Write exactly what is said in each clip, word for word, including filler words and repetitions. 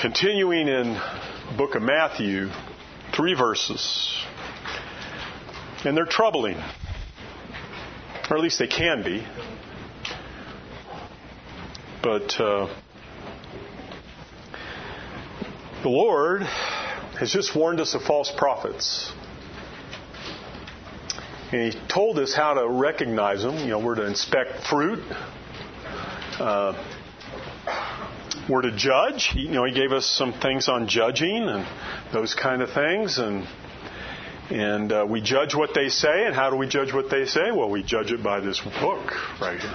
Continuing in the book of Matthew, three verses. And they're troubling. Or at least they can be. But uh, the Lord has just warned us of false prophets. And He told us how to recognize them. You know, we're to inspect fruit. Uh, we're to judge. He, you know, He gave us some things on judging and those kind of things. And and uh, we judge what they say. And how do we judge what they say? Well, we judge it by this book right here.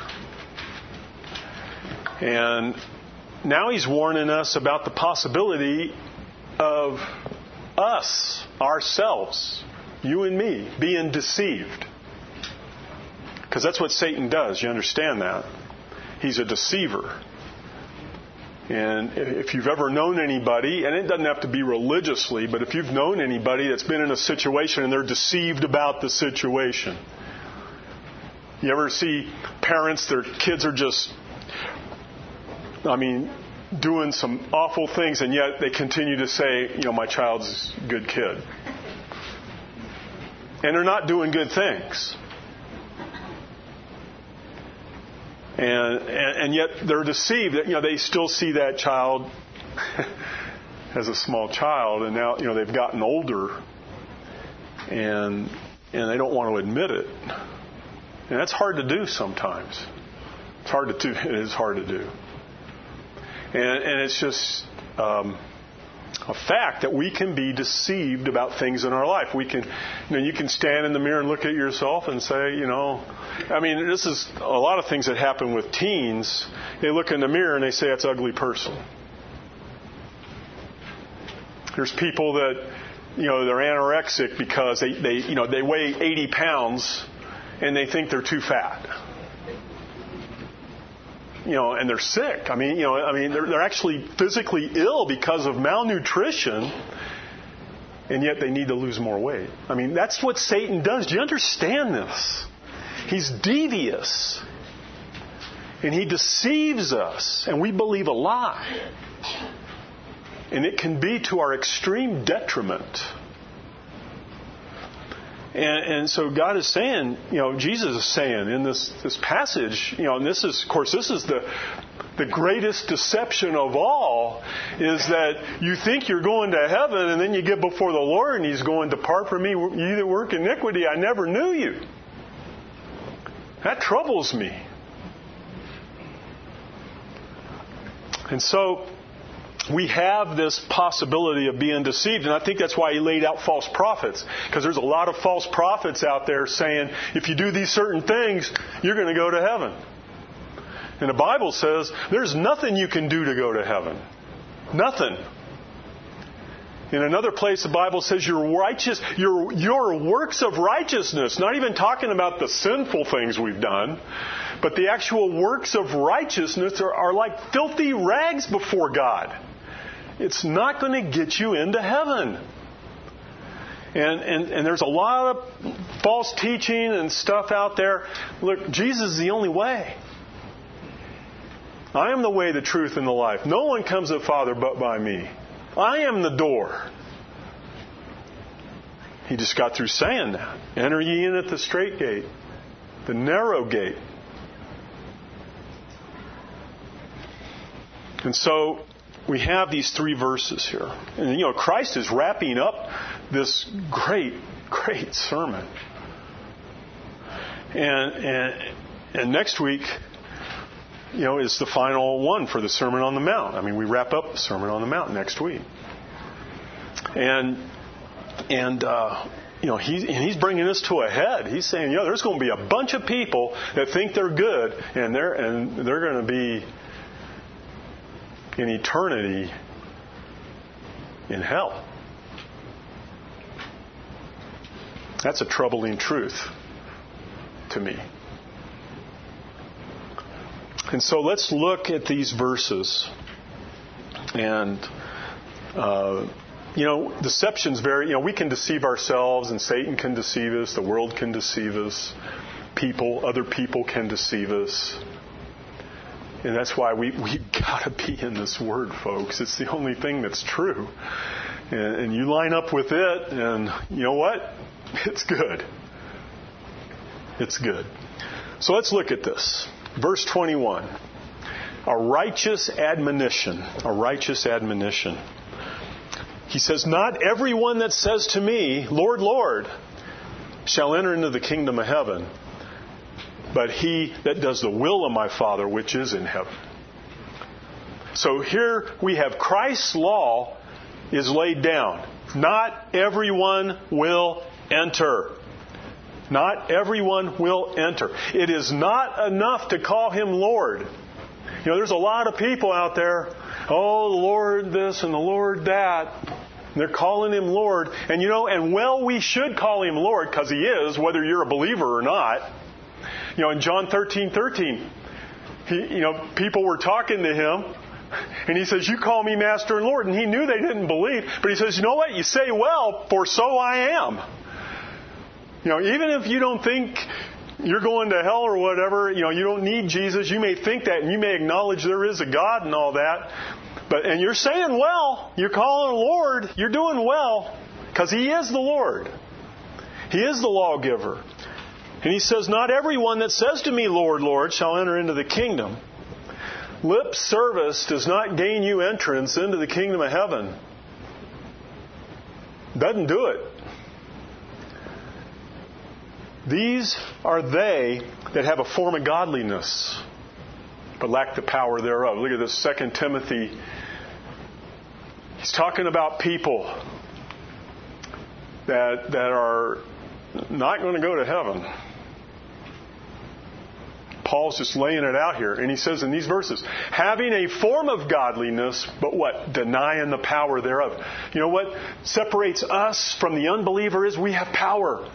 And now He's warning us about the possibility of us, ourselves, you and me, being deceived. Because that's what Satan does. You understand that? He's a deceiver. And if you've ever known anybody, and it doesn't have to be religiously, but if you've known anybody that's been in a situation and they're deceived about the situation. You ever see parents, their kids are just, I mean, doing some awful things, and yet they continue to say, you know, my child's a good kid. And they're not doing good things. And, and and yet they're deceived. You know, they still see that child as a small child, and now, you know, they've gotten older, and and they don't want to admit it. And that's hard to do sometimes. It's hard to do. It is hard to do. And and it's just um, a fact that we can be deceived about things in our life. We can, you know, you can stand in the mirror and look at yourself and say, you know, I mean, this is a lot of things that happen with teens. They look in the mirror and they say, it's an ugly person. There's people that, you know, they're anorexic because they, they you know, they weigh eighty pounds and they think they're too fat. You know, and they're sick. I mean, you know, I mean, they're, they're actually physically ill because of malnutrition, and yet they need to lose more weight. I mean, that's what Satan does. Do you understand this? He's devious, and he deceives us, and we believe a lie, and it can be to our extreme detriment. And, and so God is saying, you know, Jesus is saying in this, this passage, you know, and this is, of course, this is the the greatest deception of all, is that you think you're going to heaven and then you get before the Lord and He's going, depart from me, you that work iniquity, I never knew you. That troubles me. And so we have this possibility of being deceived. And I think that's why He laid out false prophets. Because there's a lot of false prophets out there saying, if you do these certain things, you're going to go to heaven. And the Bible says, there's nothing you can do to go to heaven. Nothing. In another place, the Bible says your righteous, your, your works of righteousness, not even talking about the sinful things we've done, but the actual works of righteousness are, are like filthy rags before God. It's not going to get you into heaven. And, and and there's a lot of false teaching and stuff out there. Look, Jesus is the only way. I am the way, the truth, and the life. No one comes to the Father but by me. I am the door. He just got through saying that. Enter ye in at the straight gate, the narrow gate. And so we have these three verses here. And, you know, Christ is wrapping up this great, great sermon. And, and, and next week, you know, is the final one for the Sermon on the Mount. I mean, we wrap up the Sermon on the Mount next week. And, and uh, you know, he, and he's bringing this to a head. He's saying, you know, there's going to be a bunch of people that think they're good, and they're, and they're going to be in eternity in hell. That's a troubling truth to me. And so let's look at these verses. And, uh, you know, deception's very, you know, we can deceive ourselves, and Satan can deceive us, the world can deceive us, people, other people can deceive us. And that's why we, we got to be in this Word, folks. It's the only thing that's true. And, and you line up with it, and you know what? It's good. It's good. So let's look at this. Verse twenty-one. A righteous admonition. A righteous admonition. He says, "Not everyone that says to me, Lord, Lord, shall enter into the kingdom of heaven, but he that does the will of my Father which is in heaven." So here we have Christ's law is laid down. Not everyone will enter. Not everyone will enter. It is not enough to call Him Lord. You know, there's a lot of people out there, oh, the Lord this and the Lord that. And they're calling Him Lord. And you know, and well, we should call Him Lord because He is, whether you're a believer or not. You know, in John thirteen thirteen, he, you know, people were talking to Him, and He says, "You call me Master and Lord." And He knew they didn't believe, but He says, "You know what? You say well, for so I am." You know, even if you don't think you're going to hell or whatever, you know, you don't need Jesus. You may think that, and you may acknowledge there is a God and all that. But and you're saying well, you're calling Him Lord. You're doing well because He is the Lord. He is the lawgiver. And He says, "Not everyone that says to me, Lord, Lord, shall enter into the kingdom." Lip service does not gain you entrance into the kingdom of heaven. Doesn't do it. These are they that have a form of godliness, but lack the power thereof. Look at this, Second Timothy. He's talking about people that that are not going to go to heaven. Paul's just laying it out here. And he says in these verses, having a form of godliness, but what? Denying the power thereof. You know what separates us from the unbeliever is we have power.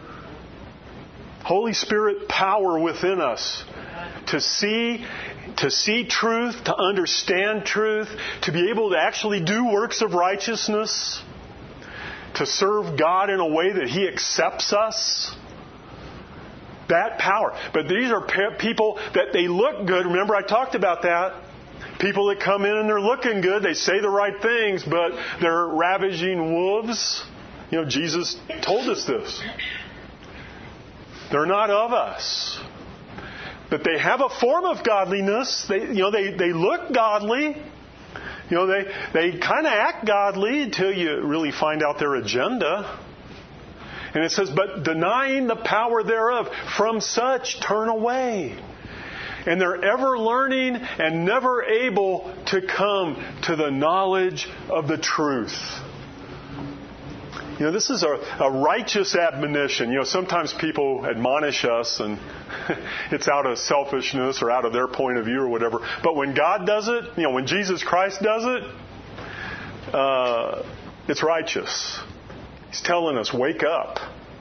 Holy Spirit power within us to see, to see truth, to understand truth, to be able to actually do works of righteousness, to serve God in a way that He accepts us. That power. But these are people that they look good. Remember I talked about that. People that come in and they're looking good. They say the right things, but they're ravaging wolves. You know, Jesus told us this. They're not of us. But they have a form of godliness. They, you know, they, they look godly. You know, they, they kind of act godly until you really find out their agenda. And it says, but denying the power thereof, from such turn away. And they're ever learning and never able to come to the knowledge of the truth. You know, this is a, a righteous admonition. You know, sometimes people admonish us and it's out of selfishness or out of their point of view or whatever. But when God does it, you know, when Jesus Christ does it, uh, it's righteous. He's telling us, wake up.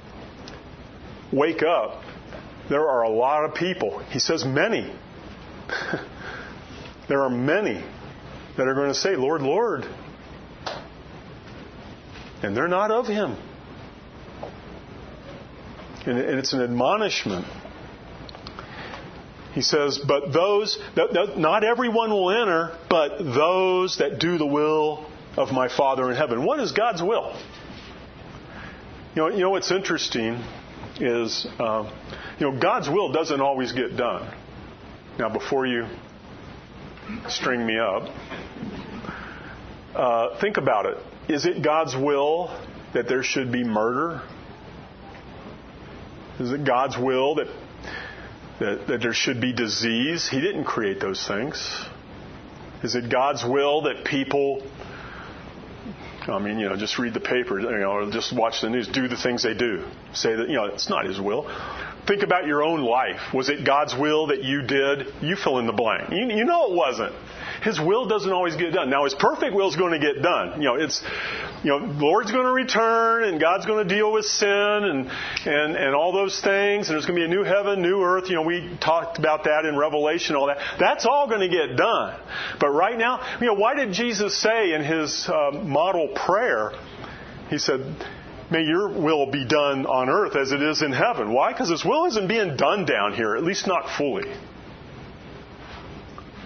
Wake up. There are a lot of people. He says many. There are many that are going to say, Lord, Lord. And they're not of Him. And it's an admonishment. He says, but those, that, that, not everyone will enter, but those that do the will of my Father in heaven. What is God's will? You know, you know what's interesting is, uh, you know, God's will doesn't always get done. Now, before you string me up, uh, think about it. Is it God's will that there should be murder? Is it God's will that, that, that there should be disease? He didn't create those things. Is it God's will that people, I mean, you know, just read the paper, you know, or just watch the news, do the things they do? Say that, you know, it's not His will. Think about your own life. Was it God's will that you did? You fill in the blank. You, you know it wasn't. His will doesn't always get done. Now, His perfect will is going to get done. You know, it's, you know, the Lord's going to return, and God's going to deal with sin, and and and all those things. And there's going to be a new heaven, new earth. You know, we talked about that in Revelation, all that. That's all going to get done. But right now, you know, why did Jesus say in His uh, model prayer? He said, "May your will be done on earth as it is in heaven." Why? Because His will isn't being done down here, at least not fully.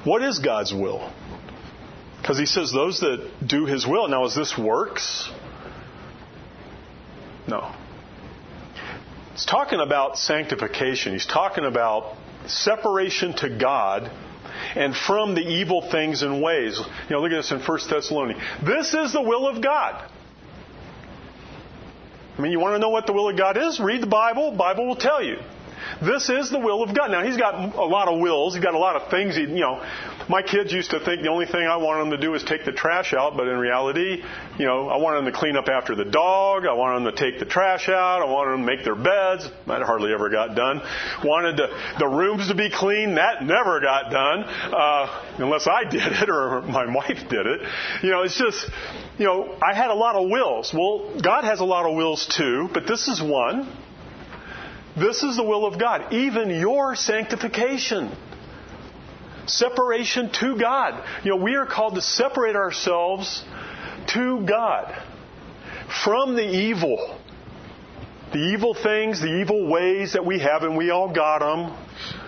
What is God's will? Because he says those that do his will. Now, is this works? No. He's talking about sanctification. He's talking about separation to God and from the evil things and ways. You know, look at this in First Thessalonians. This is the will of God. I mean, you want to know what the will of God is? Read the Bible. The Bible will tell you. This is the will of God. Now, he's got a lot of wills. He's got a lot of things. He, you know, my kids used to think the only thing I wanted them to do is take the trash out. But in reality, you know, I wanted them to clean up after the dog. I wanted them to take the trash out. I wanted them to make their beds. That hardly ever got done. Wanted to, the rooms to be clean. That never got done. Uh, unless I did it or my wife did it. You know, it's just, you know, I had a lot of wills. Well, God has a lot of wills too. But this is one. This is the will of God. Even your sanctification. Separation to God. You know, we are called to separate ourselves to God from the evil. The evil things, the evil ways that we have, and we all got them.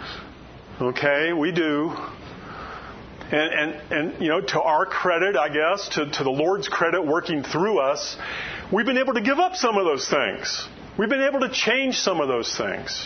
Okay, we do. And, and, and you know, to our credit, I guess, to, to the Lord's credit working through us, we've been able to give up some of those things. We've been able to change some of those things.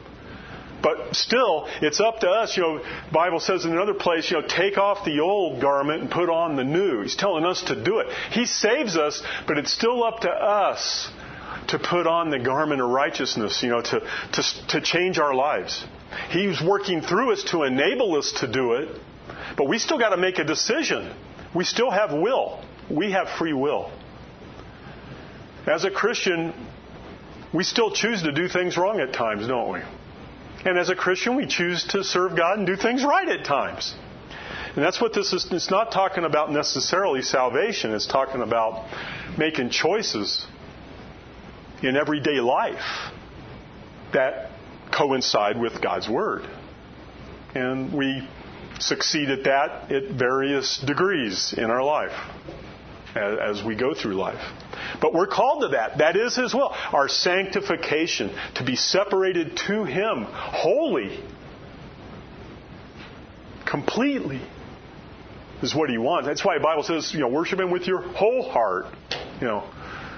But still, it's up to us. You know, the Bible says in another place, you know, take off the old garment and put on the new. He's telling us to do it. He saves us, but it's still up to us to put on the garment of righteousness, you know, to, to, to change our lives. He's working through us to enable us to do it, but we still got to make a decision. We still have will. We have free will. As a Christian, we still choose to do things wrong at times, don't we? And as a Christian, we choose to serve God and do things right at times. And that's what this is. It's not talking about necessarily salvation. It's talking about making choices in everyday life that coincide with God's Word. And we succeed at that at various degrees in our life as we go through life. But we're called to that. That is His will. Our sanctification, to be separated to Him, wholly, completely, is what He wants. That's why the Bible says, you know, worship Him with your whole heart. You know,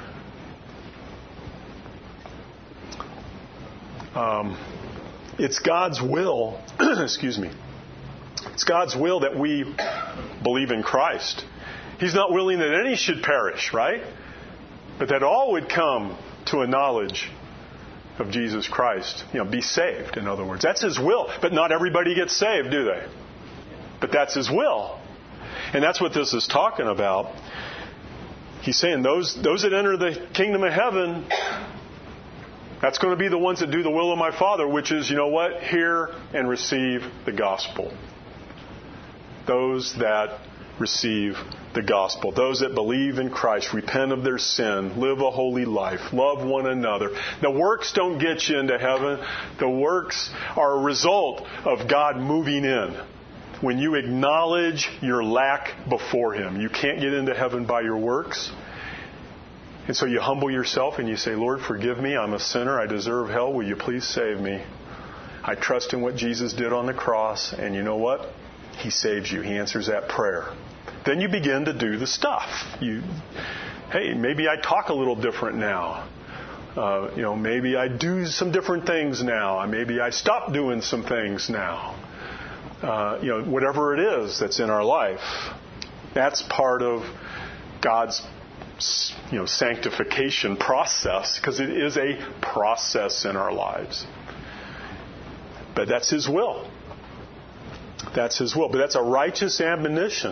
um, it's God's will. excuse me. It's God's will that we believe in Christ. He's not willing that any should perish, right? But that all would come to a knowledge of Jesus Christ. You know, be saved, in other words. That's His will. But not everybody gets saved, do they? But that's His will. And that's what this is talking about. He's saying those, those that enter the kingdom of heaven, that's going to be the ones that do the will of my Father, which is, you know what? Hear and receive the gospel. Those that receive the gospel. Those that believe in Christ, repent of their sin, live a holy life, love one another. The works don't get you into heaven. The works are a result of God moving in. When you acknowledge your lack before Him, you can't get into heaven by your works. And so you humble yourself and you say, Lord, forgive me. I'm a sinner. I deserve hell. Will you please save me? I trust in what Jesus did on the cross. And you know what? He saves you. He answers that prayer. Then you begin to do the stuff. You, hey, maybe I talk a little different now. Uh, you know, maybe I do some different things now. Maybe I stop doing some things now. Uh, you know, whatever it is that's in our life, that's part of God's, you know, sanctification process, because it is a process in our lives. But that's His will. That's His will. But that's a righteous admonition.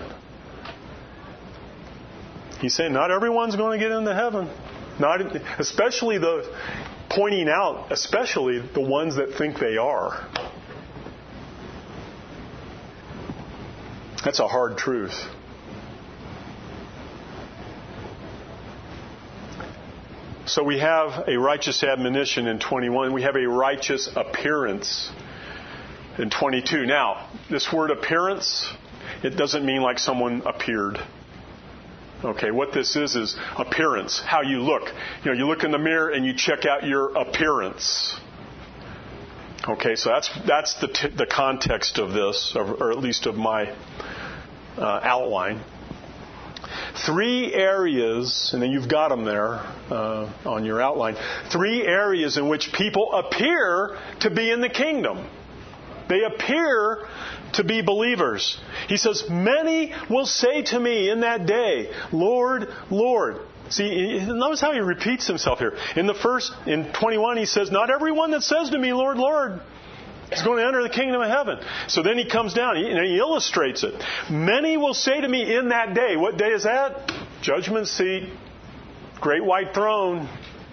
He's saying not everyone's going to get into heaven. Not, especially the, pointing out, especially the ones that think they are. That's a hard truth. So we have a righteous admonition in twenty-one. We have a righteous appearance in twenty-two. Now, this word appearance, it doesn't mean like someone appeared. Okay, what this is is appearance, how you look. You know, you look in the mirror and you check out your appearance. Okay, so that's that's the t- the context of this, or, or at least of my uh, outline. Three areas, and then you've got them there uh, on your outline. Three areas in which people appear to be in the kingdom. They appear to be believers. He says, many will say to me in that day, Lord, Lord. See, notice how he repeats himself here. In the first, in twenty-one, he says, not everyone that says to me, Lord, Lord, is going to enter the kingdom of heaven. So then he comes down and he illustrates it. Many will say to me in that day. What day is that? Judgment seat. Great white throne.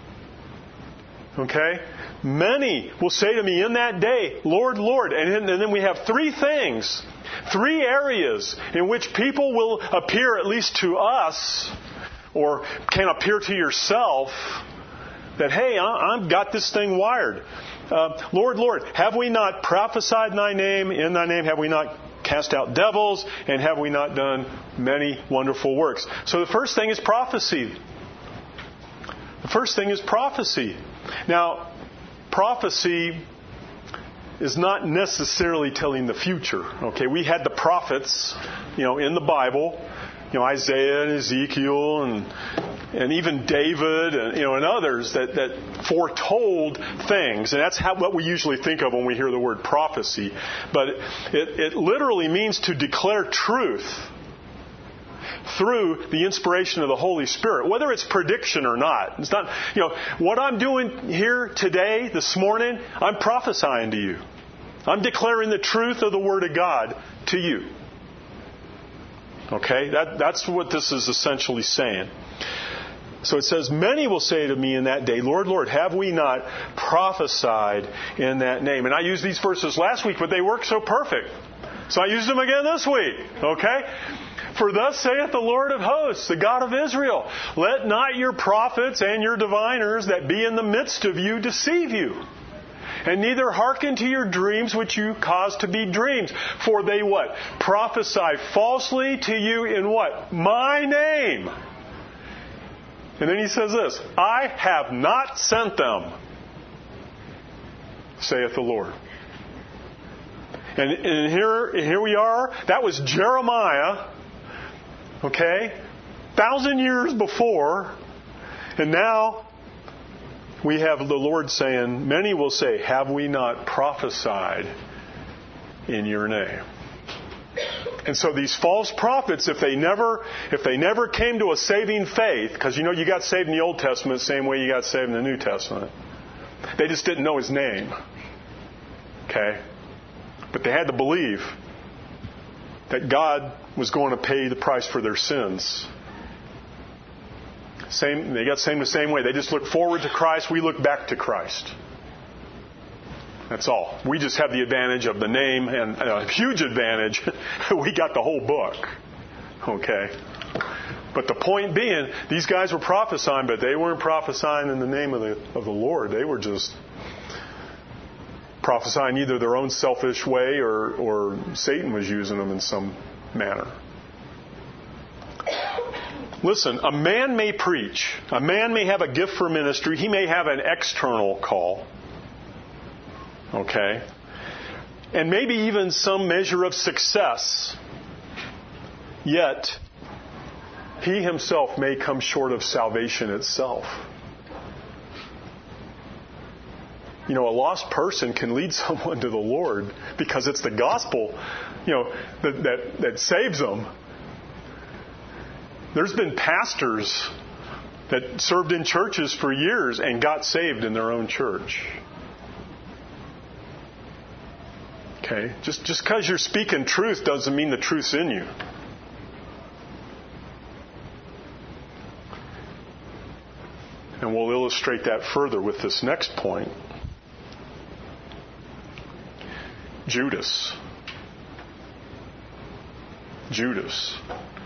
Okay? Many will say to me in that day, Lord, Lord. And then we have three things, three areas in which people will appear, at least to us, or can appear to yourself, that, hey, I've got this thing wired. Uh, Lord, Lord, have we not prophesied in thy name? In thy name have we not cast out devils? And have we not done many wonderful works? So the first thing is prophecy. The first thing is prophecy. Now, prophecy is not necessarily telling the future. Okay, we had the prophets, you know, in the Bible, you know, Isaiah and Ezekiel and and even David and you know and others that, that foretold things, and that's how, what we usually think of when we hear the word prophecy. But it, it literally means to declare truth through the inspiration of the Holy Spirit, whether it's prediction or not. It's not, you know, what I'm doing here today, this morning, I'm prophesying to you. I'm declaring the truth of the Word of God to you. Okay? That, that's what this is essentially saying. So it says, many will say to me in that day, Lord, Lord, have we not prophesied in that name? And I used these verses last week, but they work so perfect. So I used them again this week. Okay? For thus saith the Lord of hosts, the God of Israel, let not your prophets and your diviners that be in the midst of you deceive you. And neither hearken to your dreams which you cause to be dreams. For they what? Prophesy falsely to you in what? My name. And then he says this, I have not sent them, saith the Lord. And, and here, here we are. That was Jeremiah. Okay? Thousand years before. And now we have the Lord saying, many will say, have we not prophesied in your name? And so these false prophets, if they never if they never came to a saving faith, because you know you got saved in the Old Testament the same way you got saved in the New Testament. They just didn't know His name. Okay? But they had to believe that God was going to pay the price for their sins. Same, they got saved the same way. They just look forward to Christ. We look back to Christ. That's all. We just have the advantage of the name, and a huge advantage. We got the whole book. Okay? But the point being, these guys were prophesying, but they weren't prophesying in the name of the of the Lord. They were just prophesying either their own selfish way or, or Satan was using them in some manner. Listen, a man may preach. A man may have a gift for ministry. He may have an external call. Okay? And maybe even some measure of success. Yet, he himself may come short of salvation itself. You know, a lost person can lead someone to the Lord because it's the gospel, you know, that, that, that saves them. There's been pastors that served in churches for years and got saved in their own church. Okay? Just just because you're speaking truth doesn't mean the truth's in you. And we'll illustrate that further with this next point. Judas. Judas.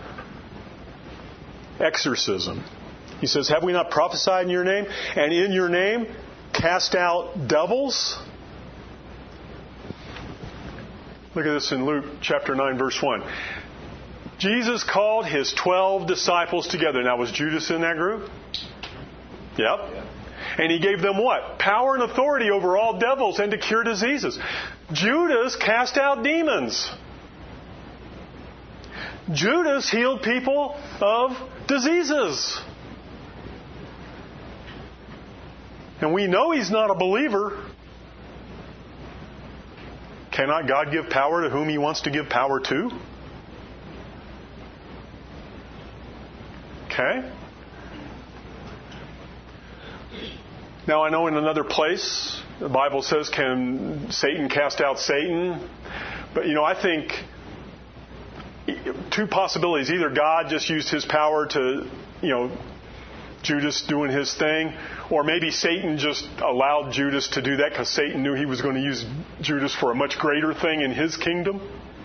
Exorcism. He says, have we not prophesied in your name? And in your name cast out devils? Look at this in Luke chapter nine, verse one. Jesus called his twelve disciples together. Now, was Judas in that group? Yep. And He gave them what? Power and authority over all devils and to cure diseases. Judas cast out demons. Judas healed people of diseases. And we know he's not a believer. Cannot God give power to whom He wants to give power to? Okay? Now I know in another place, the Bible says, can Satan cast out Satan? But, you know, I think two possibilities. Either God just used His power to, you know, Judas doing his thing, or maybe Satan just allowed Judas to do that because Satan knew he was going to use Judas for a much greater thing in his kingdom.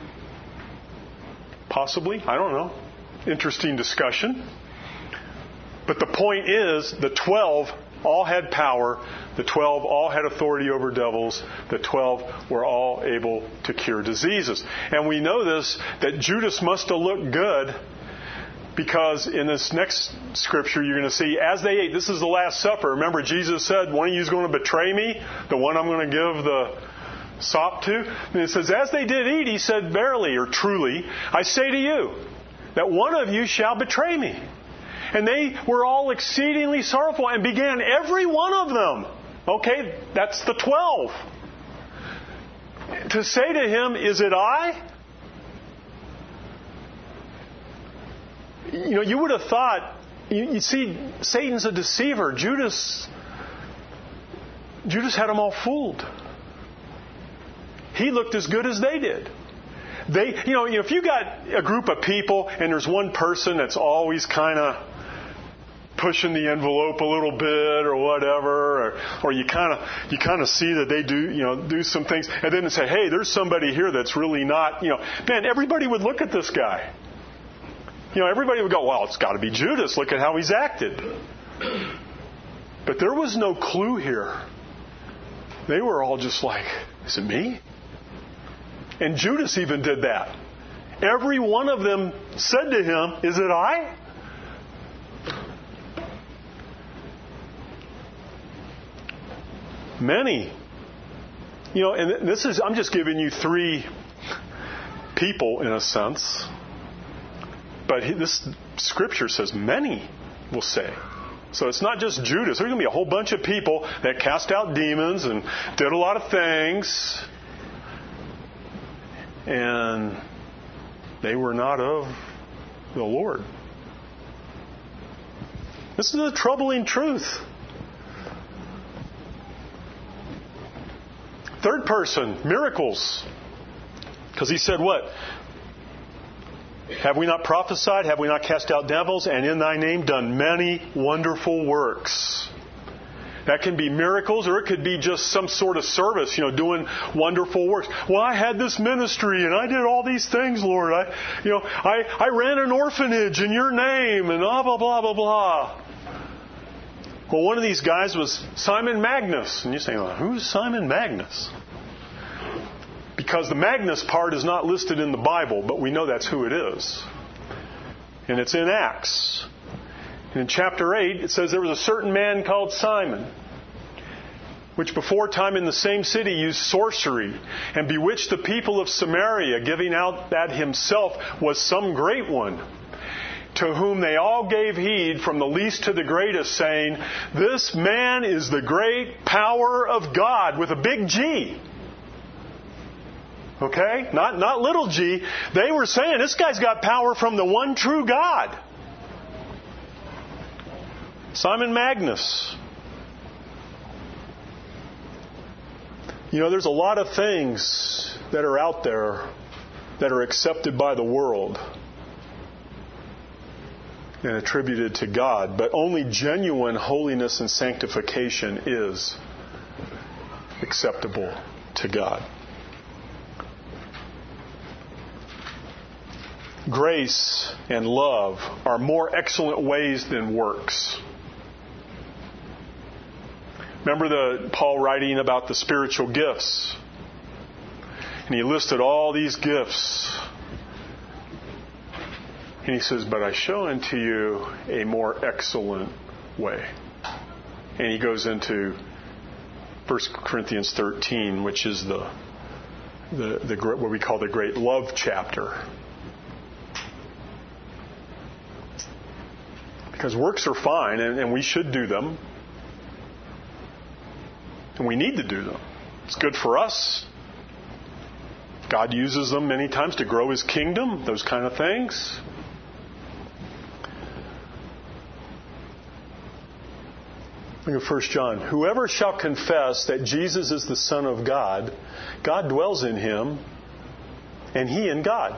Possibly. I don't know. Interesting discussion. But the point is, the twelve all had power. The twelve all had authority over devils. The twelve were all able to cure diseases. And we know this, that Judas must have looked good, because in this next scripture you're going to see, as they ate, this is the Last Supper. Remember, Jesus said, one of you is going to betray me, the one I'm going to give the sop to. And it says, as they did eat, He said, verily, or truly, I say to you, that one of you shall betray me. And they were all exceedingly sorrowful and began, every one of them. Okay, that's the twelve. To say to Him, is it I? You know, you would have thought, you, you see, Satan's a deceiver. Judas, Judas had them all fooled. He looked as good as they did. They, you know, if you got a group of people and there's one person that's always kind of pushing the envelope a little bit or whatever, or, or you kind of you kind of see that they do, you know, do some things, and then say, hey, there's somebody here that's really not, you know, man, everybody would look at this guy. You know, everybody would go, well, it's got to be Judas. Look at how he's acted. But there was no clue here. They were all just like, is it me? And Judas even did that. Every one of them said to him, is it I? Many. You know, and this is, I'm just giving you three people in a sense. But this scripture says many will say. So it's not just Judas. There's going to be a whole bunch of people that cast out demons and did a lot of things. And they were not of the Lord. This is a troubling truth. Third person, miracles. Because He said what? Have we not prophesied? Have we not cast out devils? And in Thy name done many wonderful works. That can be miracles, or it could be just some sort of service, you know, doing wonderful works. Well, I had this ministry and I did all these things, Lord. I, you know, I, I ran an orphanage in Your name and blah, blah, blah, blah, blah. Well, one of these guys was Simon Magnus. And you're saying, well, who's Simon Magnus? Because the Magnus part is not listed in the Bible, but we know that's who it is. And it's in Acts. And in chapter eight, it says there was a certain man called Simon, which before time in the same city used sorcery and bewitched the people of Samaria, giving out that himself was some great one, to whom they all gave heed from the least to the greatest, saying, this man is the great power of God, with a big G. Okay? Not, not little g. They were saying, this guy's got power from the one true God. Simon Magnus. You know, there's a lot of things that are out there that are accepted by the world and attributed to God, but only genuine holiness and sanctification is acceptable to God. Grace and love are more excellent ways than works. Remember the Paul writing about the spiritual gifts? And he listed all these gifts. And he says, but I show unto you a more excellent way. And he goes into First Corinthians thirteen, which is the, the, the what we call the great love chapter. Because works are fine, and, and we should do them. And we need to do them. It's good for us. God uses them many times to grow His kingdom, those kind of things. Look at First John. Whoever shall confess that Jesus is the Son of God, God dwells in him, and he in God.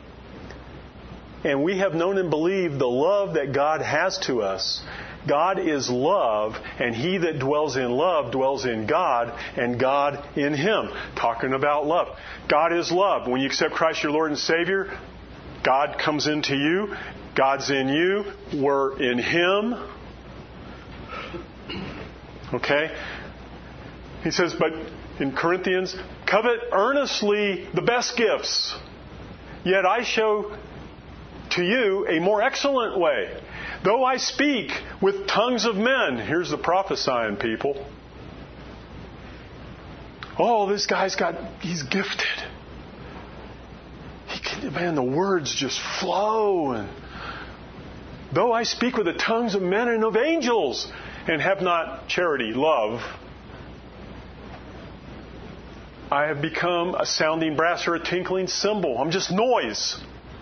And we have known and believed the love that God has to us. God is love, and he that dwells in love dwells in God, and God in him. Talking about love. God is love. When you accept Christ your Lord and Savior, God comes into you. God's in you. We're in him. Okay? He says, but in Corinthians, covet earnestly the best gifts. Yet I show to you a more excellent way. Though I speak with tongues of men. Here's the prophesying people. Oh, this guy's got, he's gifted. He can, man, the words just flow. And though I speak with the tongues of men and of angels, and have not charity, love, I have become a sounding brass or a tinkling cymbal. I'm just noise.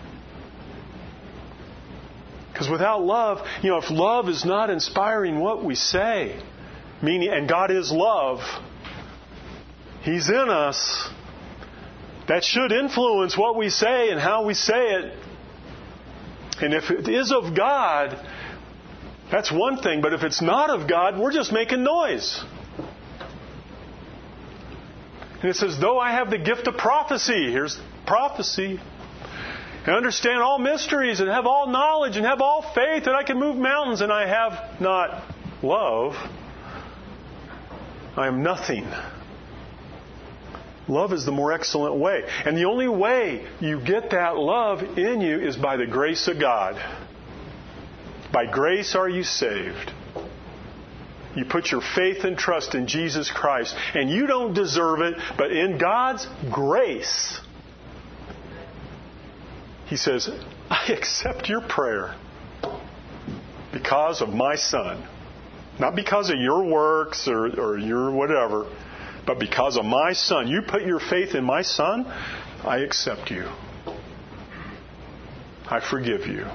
Because without love, you know, if love is not inspiring what we say, meaning, and God is love, He's in us, that should influence what we say and how we say it. And if it is of God, that's one thing, but if it's not of God, we're just making noise. And it says, though I have the gift of prophecy, here's prophecy, and understand all mysteries, and have all knowledge, and have all faith, and I can move mountains, and I have not love, I am nothing. Love is the more excellent way. And the only way you get that love in you is by the grace of God. By grace are you saved. You put your faith and trust in Jesus Christ, and you don't deserve it, but in God's grace, He says, I accept your prayer because of my Son. Not because of your works or, or your whatever, but because of my Son. You put your faith in my Son, I accept you. I forgive you.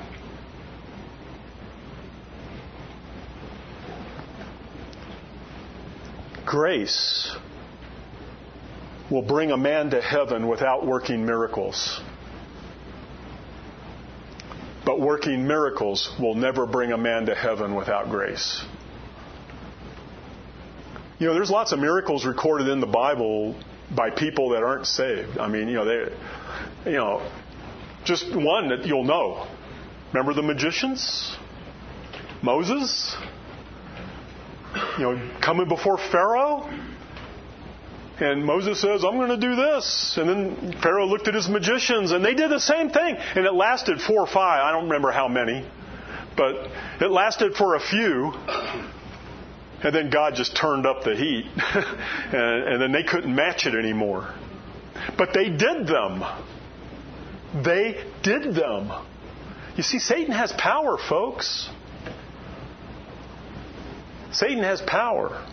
Grace will bring a man to heaven without working miracles. But working miracles will never bring a man to heaven without grace. You know, there's lots of miracles recorded in the Bible by people that aren't saved. I mean, you know, they, you know, just one that you'll know. Remember the magicians? Moses? You know, coming before Pharaoh, and Moses says, I'm going to do this. And then Pharaoh looked at his magicians, and they did the same thing. And it lasted four or five. I don't remember how many. But it lasted for a few. And then God just turned up the heat. and, and then they couldn't match it anymore. But they did them. They did them. You see, Satan has power, folks. Satan has power.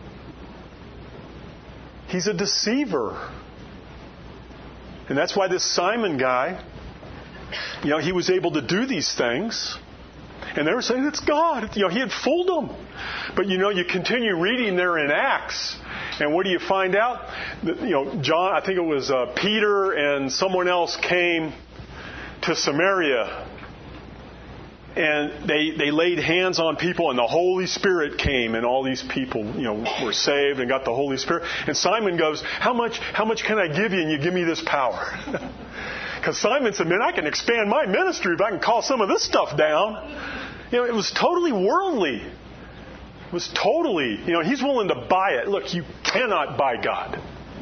He's a deceiver. And that's why this Simon guy, you know, he was able to do these things. And they were saying, it's God. You know, he had fooled them. But, you know, you continue reading there in Acts. And what do you find out? That, you know, John, I think it was uh, Peter and someone else came to Samaria. And they, they laid hands on people, and the Holy Spirit came, and all these people, you know, were saved and got the Holy Spirit. And Simon goes, how much, how much can I give you, and you give me this power? Because Simon said, man, I can expand my ministry if I can call some of this stuff down. You know, it was totally worldly. It was totally, you know, he's willing to buy it. Look, you cannot buy God.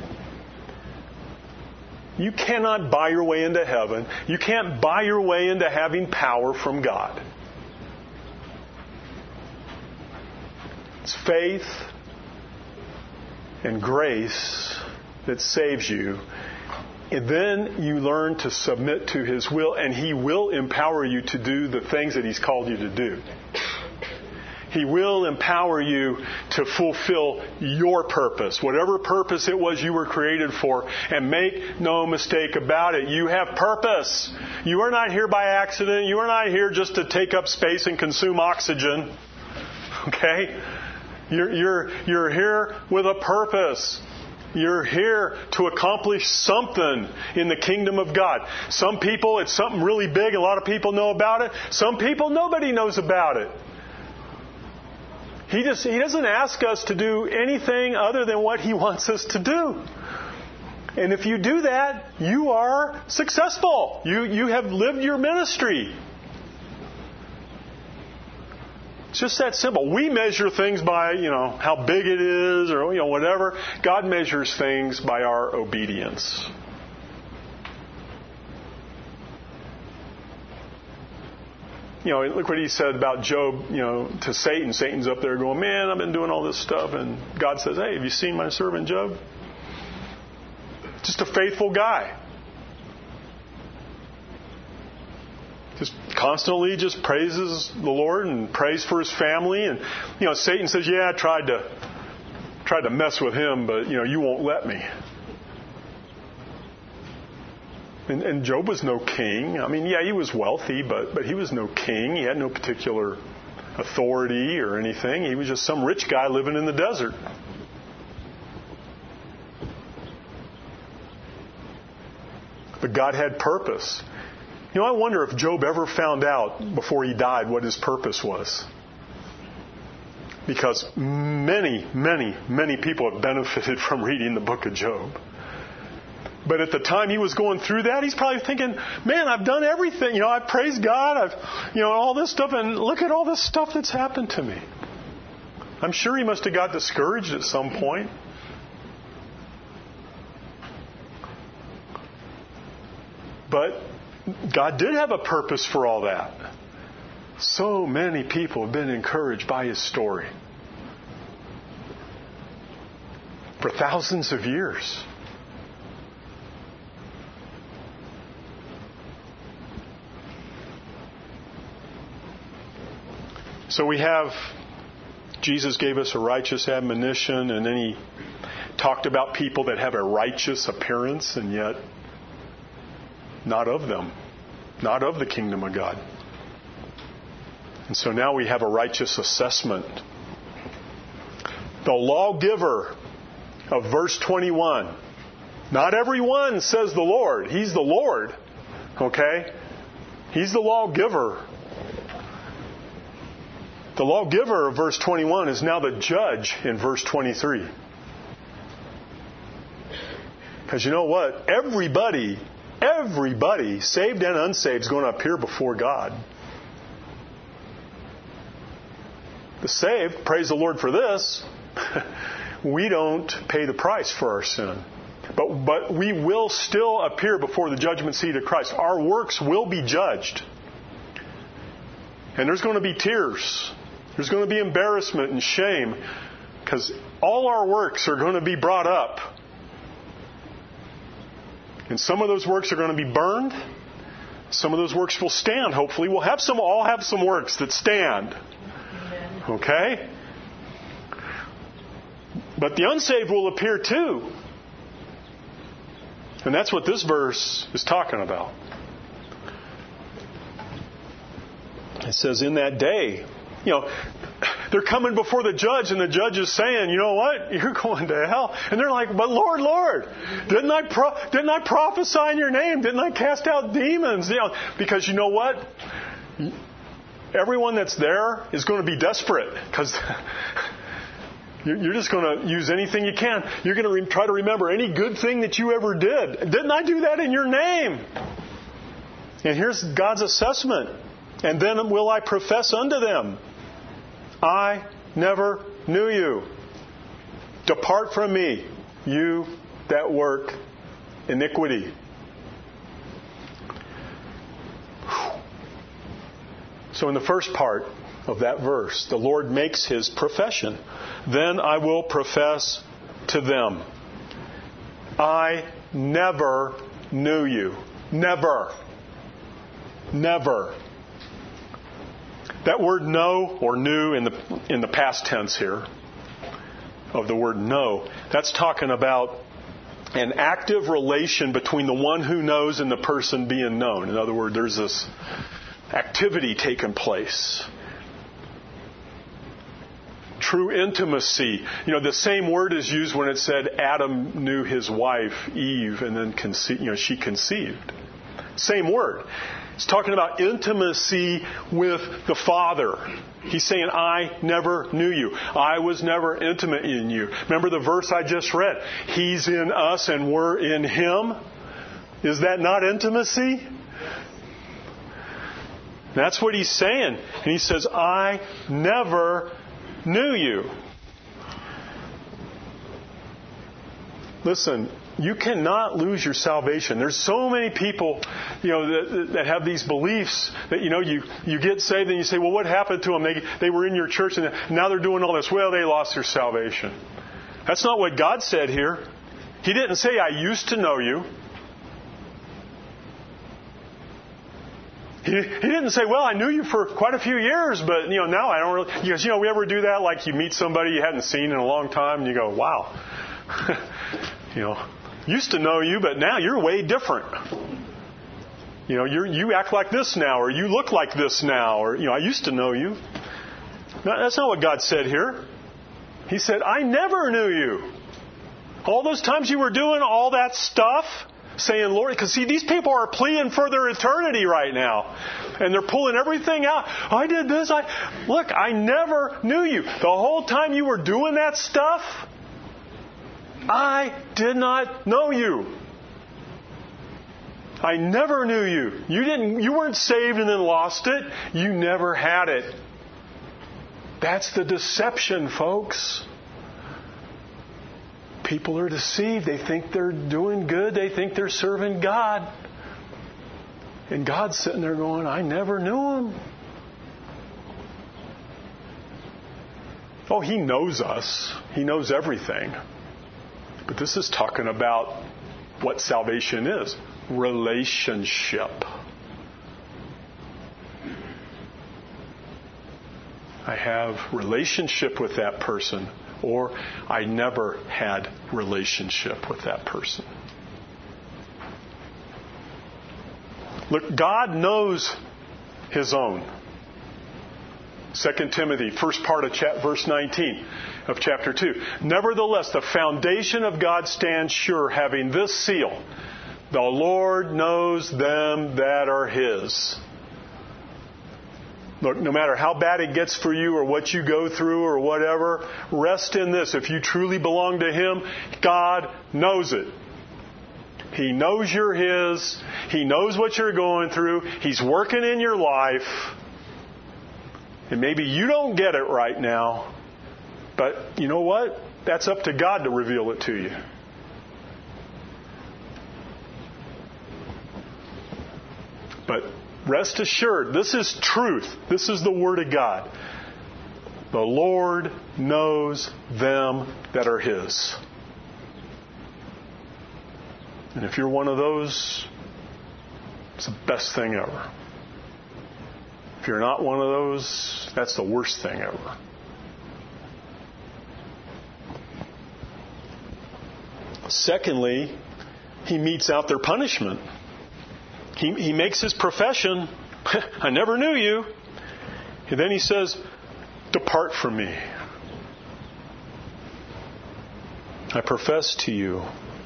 You cannot buy your way into heaven. You can't buy your way into having power from God. It's faith and grace that saves you. And then you learn to submit to His will, and He will empower you to do the things that He's called you to do. He will empower you to fulfill your purpose, whatever purpose it was you were created for. And make no mistake about it, you have purpose. You are not here by accident. You are not here just to take up space and consume oxygen. Okay? You're, you're, you're here with a purpose. You're here to accomplish something in the kingdom of God. Some people, it's something really big. A lot of people know about it. Some people, nobody knows about it. He just, He doesn't ask us to do anything other than what He wants us to do. And if you do that, you are successful. You, you have lived your ministry. It's just that simple. We measure things by, you know, how big it is or, you know, whatever. God measures things by our obedience. You know, look what He said about Job, you know, to Satan. Satan's up there going, man, I've been doing all this stuff. And God says, hey, have you seen my servant Job? Just a faithful guy. Just constantly just praises the Lord and prays for his family. And, you know, Satan says, yeah, I tried to, tried to mess with him, but, you know, you won't let me. And, and Job was no king. I mean, yeah, he was wealthy, but, but he was no king. He had no particular authority or anything. He was just some rich guy living in the desert. But God had purpose. You know, I wonder if Job ever found out before he died what his purpose was. Because many, many, many people have benefited from reading the book of Job. But at the time he was going through that, he's probably thinking, man, I've done everything. You know, I've praised God. I've, you know, all this stuff. And look at all this stuff that's happened to me. I'm sure he must have got discouraged at some point. But God did have a purpose for all that. So many people have been encouraged by his story. For thousands of years. So we have, Jesus gave us a righteous admonition, and then he talked about people that have a righteous appearance and yet not of them, not of the kingdom of God. And so now we have a righteous assessment. The lawgiver of verse twenty-one. Not everyone says the Lord. He's the Lord. Okay? He's the lawgiver. The lawgiver of verse twenty-one is now the judge in verse twenty-three. Because you know what? Everybody, everybody, saved and unsaved, is going to appear before God. The saved, praise the Lord for this, we don't pay the price for our sin. But, but we will still appear before the judgment seat of Christ. Our works will be judged. And there's going to be tears. There's going to be embarrassment and shame. Because all our works are going to be brought up. And some of those works are going to be burned. Some of those works will stand, hopefully. We'll have some, all have some works that stand. Okay? But the unsaved will appear too. And that's what this verse is talking about. It says, in that day, you know, they're coming before the judge, and the judge is saying, you know what? You're going to hell. And they're like, but Lord, Lord, didn't I pro- didn't I prophesy in your name? Didn't I cast out demons? You know, because you know what? Everyone that's there is going to be desperate because you're just going to use anything you can. You're going to re- try to remember any good thing that you ever did. Didn't I do that in your name? And here's God's assessment. And then will I profess unto them, I never knew you. Depart from me, you that work iniquity. So in the first part of that verse, the Lord makes His profession. Then I will profess to them, I never knew you. Never. Never. That word know or knew in the in the past tense here of the word know, that's talking about an active relation between the one who knows and the person being known. In other words, there's this activity taking place. True intimacy. You know, the same word is used when it said Adam knew his wife, Eve, and then conce- you know, she conceived. Same word. It's talking about intimacy with the Father. He's saying, I never knew you. I was never intimate in you. Remember the verse I just read? He's in us and we're in Him. Is that not intimacy? That's what He's saying. And He says, I never knew you. Listen, you cannot lose your salvation. There's so many people, you know, that, that have these beliefs that, you know, you, you get saved and you say, well, what happened to them? They, they were in your church and now they're doing all this. Well, they lost their salvation. That's not what God said here. He didn't say, I used to know you. He, he didn't say, well, I knew you for quite a few years, but, you know, now I don't really... Because, you know, we ever do that? Like you meet somebody you hadn't seen in a long time and you go, wow. you know, used to know you, but now you're way different. You know, you you act like this now, or you look like this now, or, you know, I used to know you. No, that's not what God said here. He said, I never knew you. All those times you were doing all that stuff... saying, Lord, because see, these people are pleading for their eternity right now. And they're pulling everything out. I did this. I Look, I never knew you. The whole time you were doing that stuff, I did not know you. I never knew you. You didn't. You weren't saved and then lost it. You never had it. That's the deception, folks. People are deceived. They think they're doing good. They think they're serving God. And God's sitting there going, I never knew Him. Oh, He knows us. He knows everything. But this is talking about what salvation is. Relationship. I have relationship with that person. Or I never had relationship with that person. Look, God knows His own. Second Timothy, first part of cha- verse nineteen of chapter two. Nevertheless, the foundation of God stands sure, having this seal. The Lord knows them that are His. Look, no matter how bad it gets for you or what you go through or whatever, rest in this. If you truly belong to Him, God knows it. He knows you're His. He knows what you're going through. He's working in your life. And maybe you don't get it right now. But you know what? That's up to God to reveal it to you. But rest assured, this is truth. This is the Word of God. The Lord knows them that are His. And if you're one of those, it's the best thing ever. If you're not one of those, that's the worst thing ever. Secondly, He metes out their punishment. He, he makes His profession, I never knew you. And then He says, depart from me. I profess to you.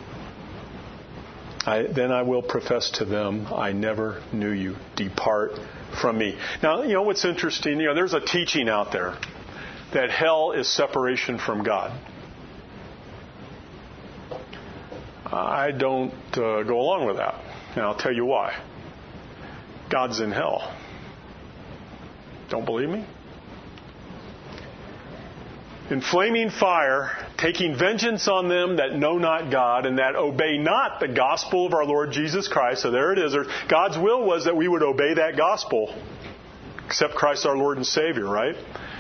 I, then I will profess to them, I never knew you. Depart from me. Now, you know what's interesting? You know, there's a teaching out there that hell is separation from God. I don't uh, go along with that. And I'll tell you why. God's in hell. Don't believe me? In flaming fire, taking vengeance on them that know not God and that obey not the gospel of our Lord Jesus Christ. So there it is. God's will was that we would obey that gospel. except Christ our Lord and Savior, right?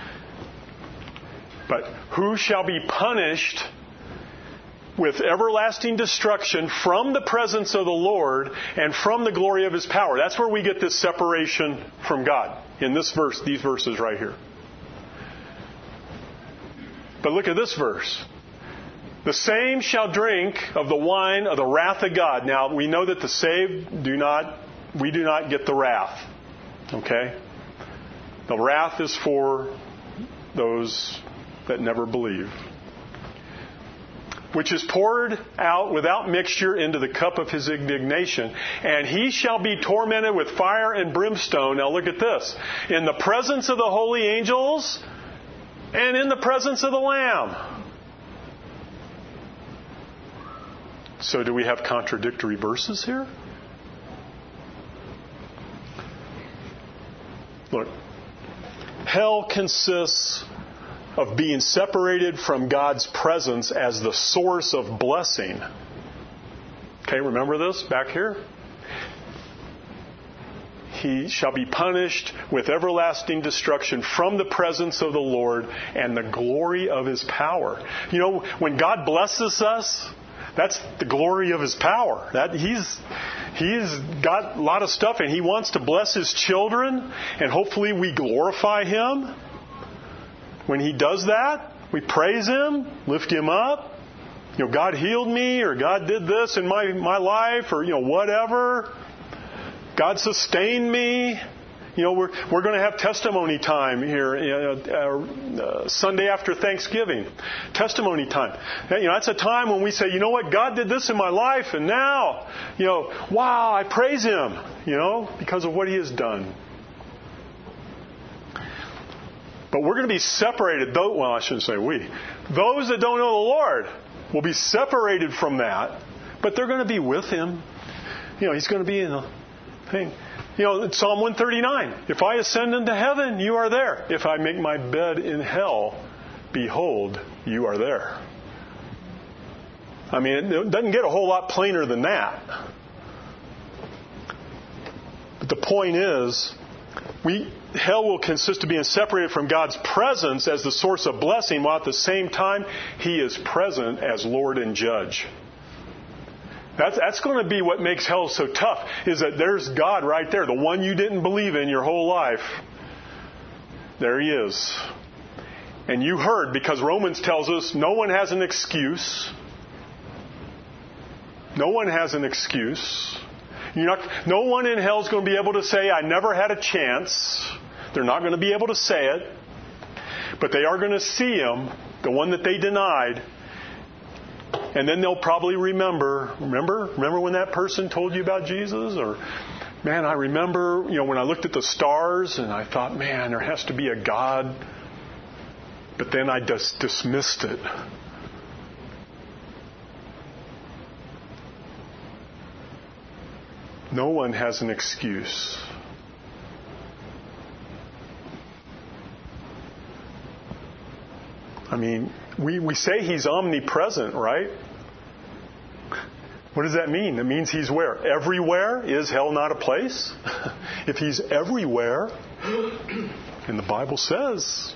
But who shall be punished with everlasting destruction from the presence of the Lord and from the glory of His power? That's where we get this separation from God in this verse, these verses right here. But look at this verse. The same shall drink of the wine of the wrath of God. Now, we know that the saved do not, we do not get the wrath. Okay? The wrath is for those that never believe. Which is poured out without mixture into the cup of His indignation. And he shall be tormented with fire and brimstone. Now look at this. In the presence of the holy angels and in the presence of the Lamb. So do we have contradictory verses here? Look, hell consists of being separated from God's presence as the source of blessing. Okay, remember this back here? He shall be punished with everlasting destruction from the presence of the Lord and the glory of His power. You know, when God blesses us, that's the glory of His power. That He's He's got a lot of stuff, and He wants to bless His children, and hopefully we glorify Him. When He does that, we praise Him, lift Him up. You know, God healed me, or God did this in my, my life, or, you know, whatever. God sustained me. You know, we're we're going to have testimony time here uh, uh, Sunday after Thanksgiving. Testimony time. You know, that's a time when we say, you know what, God did this in my life, and now, you know, wow, I praise Him, you know, because of what He has done. But we're going to be separated. Though, well, I shouldn't say we. Those that don't know the Lord will be separated from that, but they're going to be with Him. You know, He's going to be in the thing. You know, Psalm one thirty-nine. If I ascend into heaven, you are there. If I make my bed in hell, behold, you are there. I mean, it doesn't get a whole lot plainer than that. But the point is, we hell will consist of being separated from God's presence as the source of blessing, while at the same time, He is present as Lord and Judge. That's, that's going to be what makes hell so tough, is that there's God right there, the one you didn't believe in your whole life. There He is. And you heard, because Romans tells us no one has an excuse. No one has an excuse. You're not, no one in hell is going to be able to say, I never had a chance. They're not going to be able to say it. But they are going to see Him, the one that they denied. And then they'll probably remember, remember? Remember when that person told you about Jesus? Or, man, I remember, you know, when I looked at the stars and I thought, man, there has to be a God. But then I just dismissed it. No one has an excuse. I mean, we, we say He's omnipresent, right? What does that mean? It means He's where? Everywhere? Is hell not a place? If He's everywhere, and the Bible says,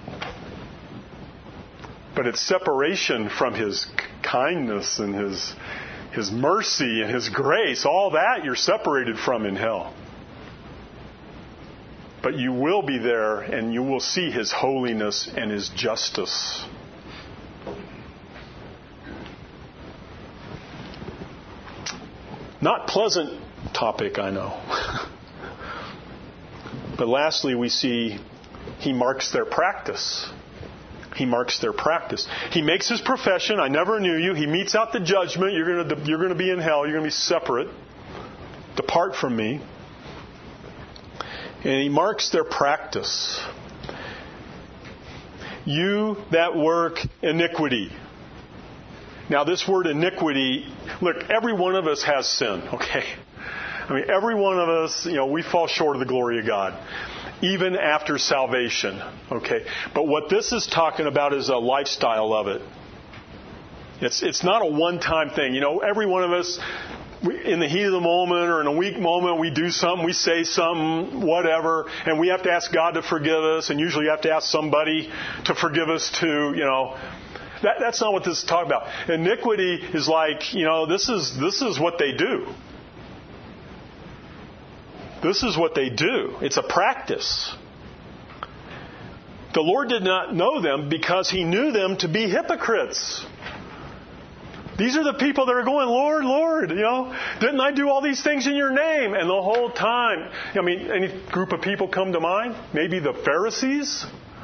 but it's separation from His kindness and His, His mercy and His grace. All that you're separated from in hell. But you will be there, and you will see His holiness and His justice. Not pleasant topic, I know. But lastly, we see He marks their practice. He marks their practice. He makes His profession, I never knew you. He metes out the judgment. You're going to, you're going to be in hell. You're going to be separate. Depart from me. And He marks their practice. You that work iniquity. Now, this word iniquity, look, every one of us has sin, okay? I mean, every one of us, you know, we fall short of the glory of God, even after salvation, okay? But what this is talking about is a lifestyle of it. It's it's not a one-time thing. You know, every one of us, we, in the heat of the moment or in a weak moment, we do something, we say something, whatever, and we have to ask God to forgive us, and usually you have to ask somebody to forgive us too, you know. That, that's not what this is talking about. Iniquity is like, you know, this is this is what they do. This is what they do. It's a practice. The Lord did not know them because He knew them to be hypocrites. These are the people that are going, Lord, Lord, you know, didn't I do all these things in your name? And the whole time, I mean, any group of people come to mind? Maybe the Pharisees?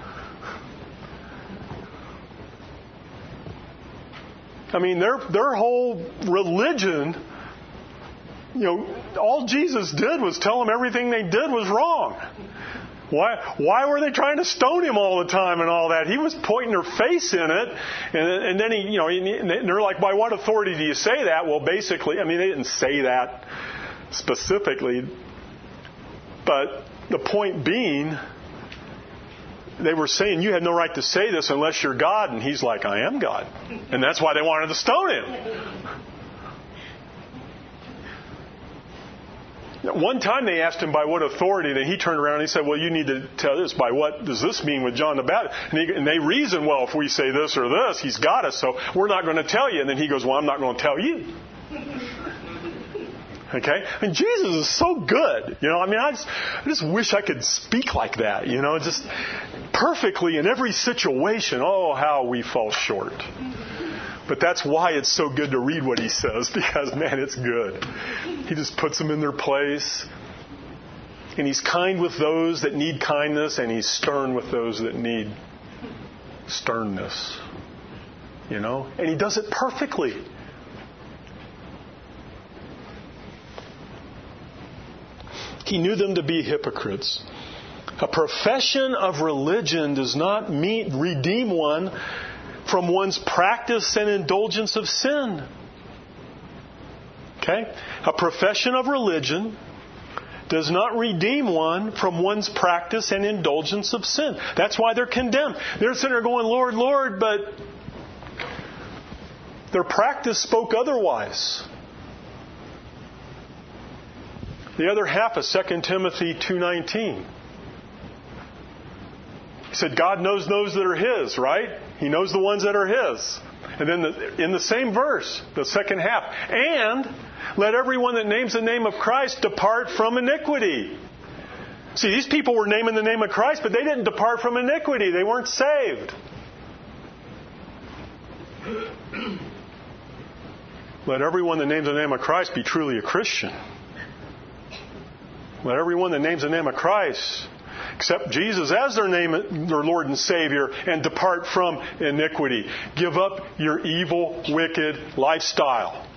I mean, their their whole religion, you know, all Jesus did was tell them everything they did was wrong. Why why were they trying to stone Him all the time and all that? He was pointing their face in it, and, and then he, you know, and they're like, by what authority do you say that? Well, basically, I mean, they didn't say that specifically, but the point being, they were saying, you had no right to say this unless you're God. And He's like, I am God. And that's why they wanted to stone Him. One time they asked Him by what authority, and He turned around and He said, well, you need to tell this. By what does this mean with John the Baptist? And, he, and they reason, well, if we say this or this, He's got us, so we're not going to tell you. And then He goes, well, I'm not going to tell you. Okay? And Jesus is so good. You know, I mean, I just, I just wish I could speak like that, you know, just perfectly in every situation. Oh, how we fall short. But that's why it's so good to read what He says, because, man, it's good. He just puts them in their place. And He's kind with those that need kindness, and He's stern with those that need sternness. You know? And He does it perfectly. He knew them to be hypocrites. A profession of religion does not meet, redeem one from one's practice and indulgence of sin. Okay? A profession of religion does not redeem one from one's practice and indulgence of sin. That's why they're condemned. They're sitting there going, Lord, Lord, but their practice spoke otherwise. The other half of Second Timothy two nineteen. He said, God knows those that are His, right? He knows the ones that are His. And then the, in the same verse, the second half, and let everyone that names the name of Christ depart from iniquity. See, these people were naming the name of Christ, but they didn't depart from iniquity. They weren't saved. Let everyone that names the name of Christ be truly a Christian. Let everyone that names the name of Christ accept Jesus as their name, their Lord and Savior, and depart from iniquity. Give up your evil, wicked lifestyle.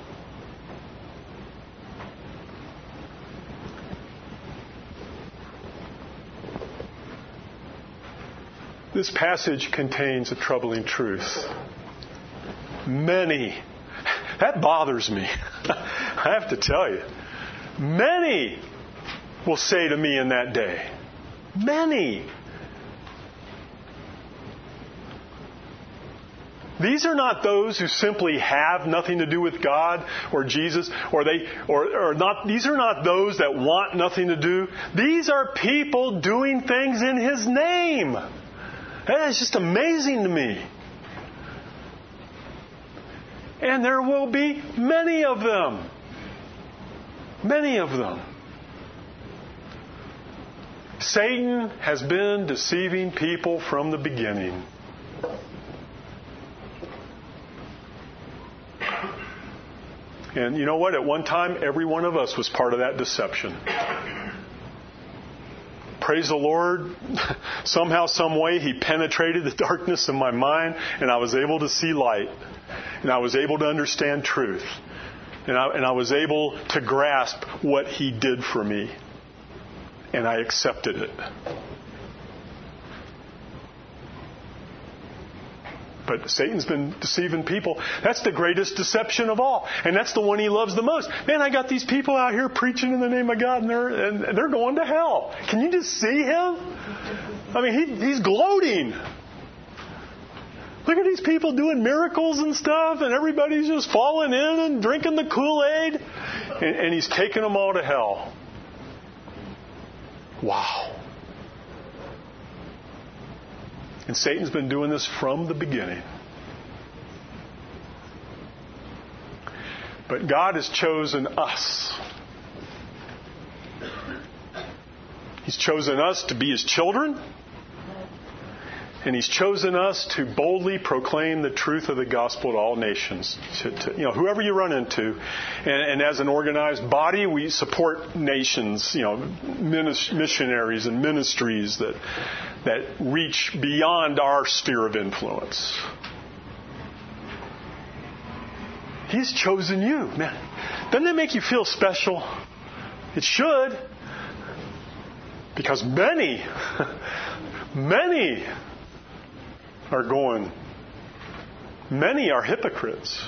This passage contains a troubling truth. Many, that bothers me. I have to tell you, many will say to me in that day, many. These are not those who simply have nothing to do with God or Jesus, or they, or, or not. These are not those that want nothing to do. These are people doing things in His name. That is just amazing to me. And there will be many of them. Many of them. Satan has been deceiving people from the beginning. And you know what? At one time, every one of us was part of that deception. Praise the Lord. Somehow, some way, He penetrated the darkness of my mind, and I was able to see light. And I was able to understand truth. And I, and I was able to grasp what He did for me. And I accepted it. But Satan's been deceiving people. That's the greatest deception of all. And that's the one he loves the most. Man, I got these people out here preaching in the name of God, and they're, and they're going to hell. Can you just see him? I mean, he, he's gloating. Look at these people doing miracles and stuff, and everybody's just falling in and drinking the Kool-Aid. And, and He's taken them all to hell. Wow. And Satan's been doing this from the beginning. But God has chosen us. He's chosen us to be His children. And He's chosen us to boldly proclaim the truth of the gospel to all nations. To, to, you know, whoever you run into. And, and as an organized body, we support nations, you know, missionaries and ministries that that reach beyond our sphere of influence. He's chosen you. Man, doesn't that make you feel special? It should. Because many, many are going, many are hypocrites.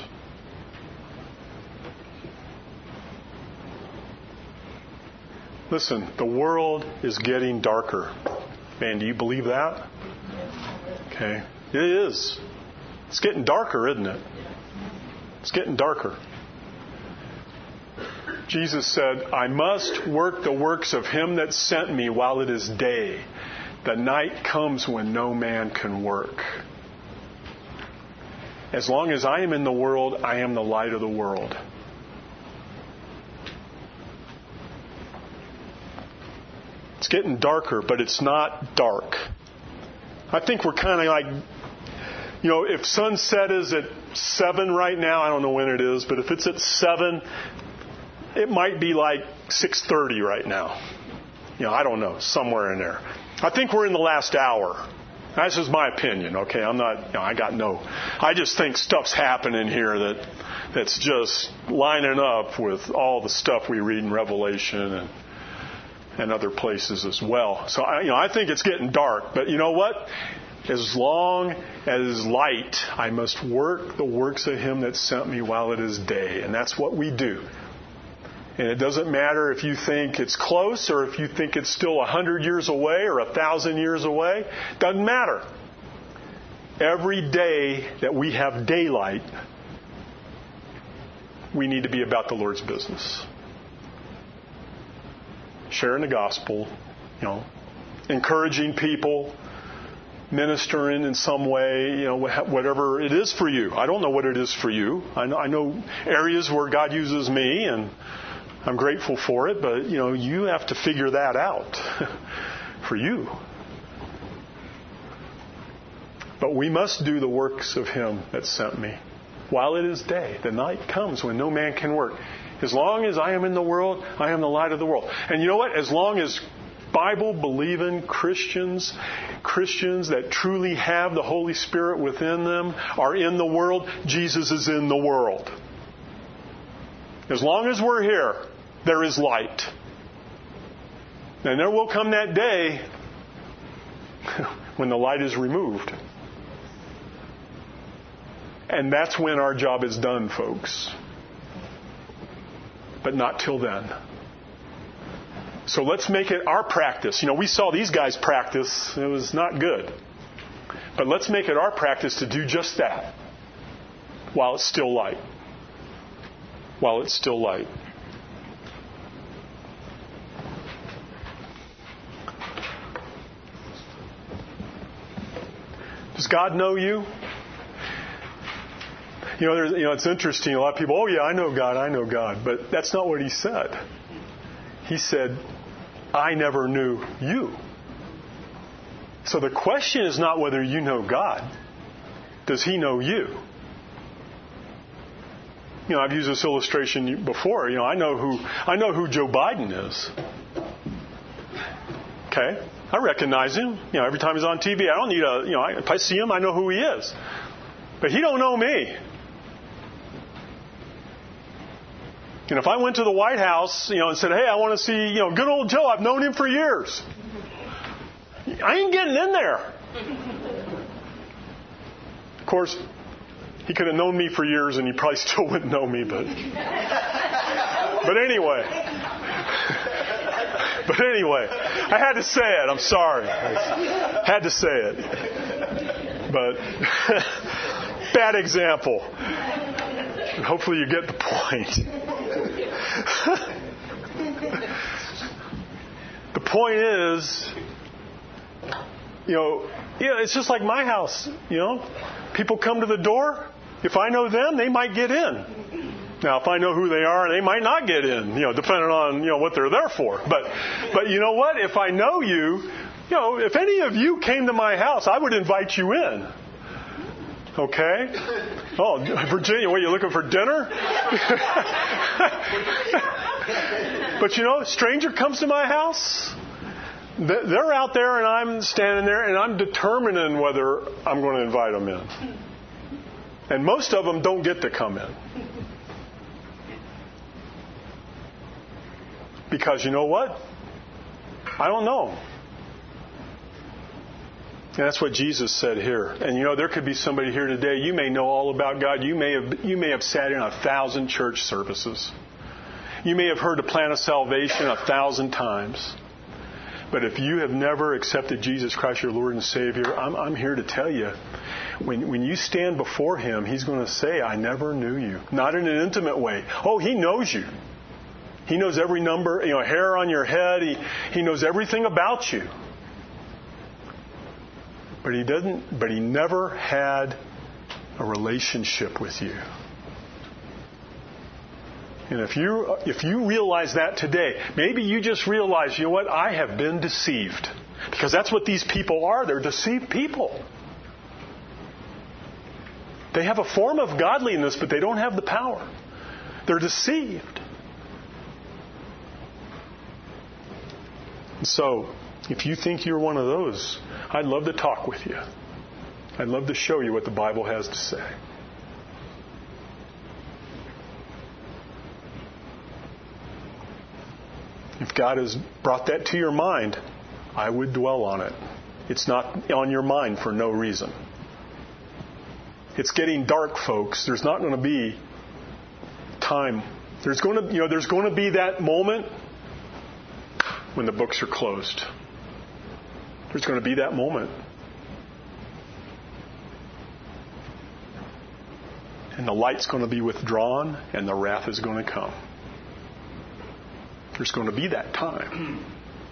Listen, the world is getting darker. Man, do you believe that? Okay. It is. It's getting darker, isn't it? It's getting darker. Jesus said, I must work the works of Him that sent me while it is day. The night comes when no man can work. As long as I am in the world, I am the light of the world. It's getting darker, but it's not dark. I think we're kind of like, you know, if sunset is at seven right now, I don't know when it is, but if it's at seven, it might be like six thirty right now. You know, I don't know, somewhere in there. I think we're in the last hour. That's just my opinion, okay? I'm not, you know, I got no, I just think stuff's happening here that that's just lining up with all the stuff we read in Revelation and and other places as well. So, I, you know, I think it's getting dark. But you know what? As long as light, I must work the works of Him that sent me while it is day. And that's what we do. And it doesn't matter if you think it's close or if you think it's still a hundred years away or a thousand years away. Doesn't matter. Every day that we have daylight, we need to be about the Lord's business. Sharing the gospel, you know, encouraging people, ministering in some way, you know, whatever it is for you. I don't know what it is for you. I know, I know areas where God uses me, and I'm grateful for it, but, you know, you have to figure that out for you. But we must do the works of Him that sent me while it is day. The night comes when no man can work. As long as I am in the world, I am the light of the world. And you know what? As long as Bible-believing Christians, Christians that truly have the Holy Spirit within them, are in the world, Jesus is in the world. As long as we're here, there is light. And there will come that day when the light is removed. And that's when our job is done, folks. But not till then. So let's make it our practice. You know, we saw these guys practice. It was not good. But let's make it our practice to do just that while it's still light. While it's still light. Does God know you? You know, there's, you know, it's interesting. A lot of people, oh yeah, I know God, I know God. But that's not what He said. He said, I never knew you. So the question is not whether you know God. Does He know you? You know, I've used this illustration before. You know, I know who I know who Joe Biden is. Okay? I recognize him. You know, every time he's on T V, I don't need a, you know, if I see him, I know who he is. But he don't know me. And if I went to the White House, you know, and said, hey, I want to see, you know, good old Joe, I've known him for years. I ain't getting in there. Of course, he could have known me for years and he probably still wouldn't know me, but but anyway. But anyway, I had to say it. I'm sorry. I had to say it. But bad example. Hopefully you get the point. The point is, you know, yeah, it's just like my house, you know. People come to the door. If I know them, they might get in. Now, if I know who they are, they might not get in, you know, depending on, you know, what they're there for. But, but you know what? If I know you, you know, if any of you came to my house, I would invite you in. Okay? Oh, Virginia, what, you looking for dinner? But you know, a stranger comes to my house. They're out there and I'm standing there and I'm determining whether I'm going to invite them in. And most of them don't get to come in. Because you know what? I don't know. And that's what Jesus said here. And you know, there could be somebody here today, you may know all about God. You may have you may have sat in a thousand church services. You may have heard the plan of salvation a thousand times. But if you have never accepted Jesus Christ, your Lord and Savior, I'm, I'm here to tell you, when, when you stand before Him, He's going to say, I never knew you. Not in an intimate way. Oh, He knows you. He knows every number, you know, hair on your head. He, he knows everything about you. But He doesn't, but He never had a relationship with you. And if you if you realize that today, maybe you just realize, you know what, I have been deceived. Because that's what these people are. They're deceived people. They have a form of godliness, but they don't have the power. They're deceived. So, if you think you're one of those, I'd love to talk with you. I'd love to show you what the Bible has to say. If God has brought that to your mind, I would dwell on it. It's not on your mind for no reason. It's getting dark, folks. There's not going to be time. There's going to, you know, there's going to be that moment when the books are closed. There's going to be that moment. And the light's going to be withdrawn and the wrath is going to come. There's going to be that time.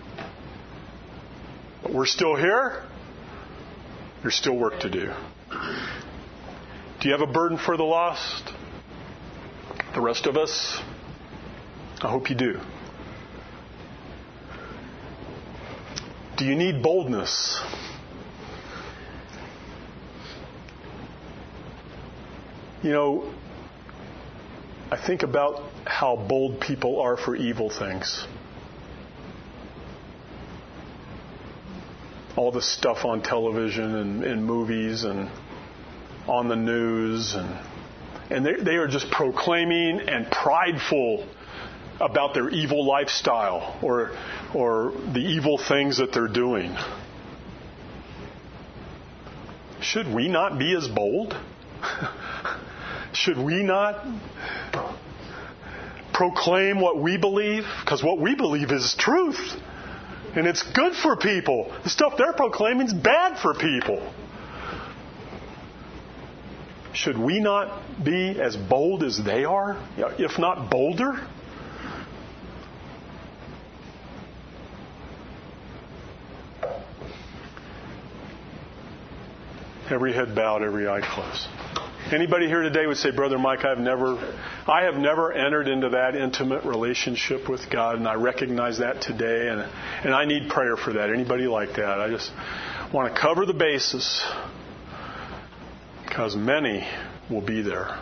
But we're still here. There's still work to do. Do you have a burden for the lost? The rest of us? I hope you do. Do you need boldness? You know, I think about how bold people are for evil things. All the stuff on television and in movies and on the news. And, and they, they are just proclaiming and prideful about their evil lifestyle or, or the evil things that they're doing. Should we not be as bold? Should we not proclaim what we believe? Because what we believe is truth. And it's good for people. The stuff they're proclaiming is bad for people. Should we not be as bold as they are? If not bolder? Every head bowed, every eye closed. Anybody here today would say, Brother Mike, I've never, I have never entered into that intimate relationship with God, and I recognize that today, and and I need prayer for that. Anybody like that? I just want to cover the bases, because many will be there.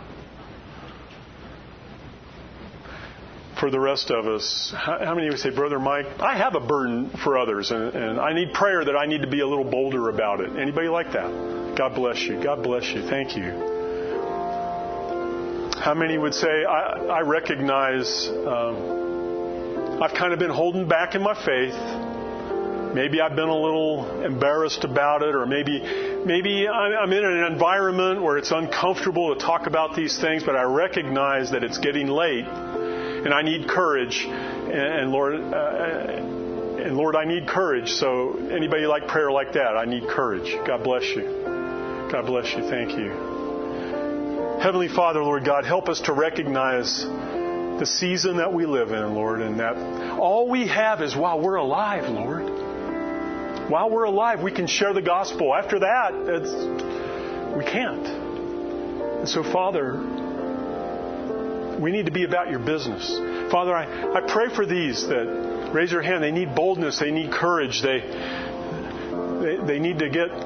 For the rest of us, how, how many would say, Brother Mike, I have a burden for others, and, and I need prayer that I need to be a little bolder about it. Anybody like that? God bless you. God bless you. Thank you. How many would say, I, I recognize um, I've kind of been holding back in my faith. Maybe I've been a little embarrassed about it, or maybe maybe I'm in an environment where it's uncomfortable to talk about these things, but I recognize that it's getting late, and I need courage. And, and Lord, uh, and Lord, I need courage. So anybody like prayer like that? I need courage. God bless you. God bless you. Thank you. Heavenly Father, Lord God, help us to recognize the season that we live in, Lord, and that all we have is while we're alive, Lord. While we're alive, we can share the gospel. After that, it's, we can't. And so, Father, we need to be about your business. Father, I, I pray for these that raise their hand. They need boldness. They need courage. They, they, they need to get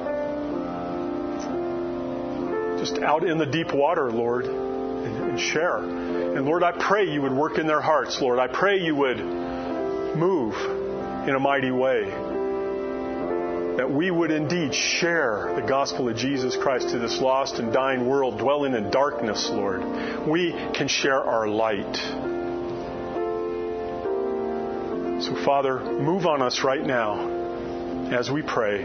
just out in the deep water, Lord, and, and share. And Lord, I pray you would work in their hearts, Lord. I pray you would move in a mighty way. That we would indeed share the gospel of Jesus Christ to this lost and dying world dwelling in darkness, Lord. We can share our light. So, Father, move on us right now as we pray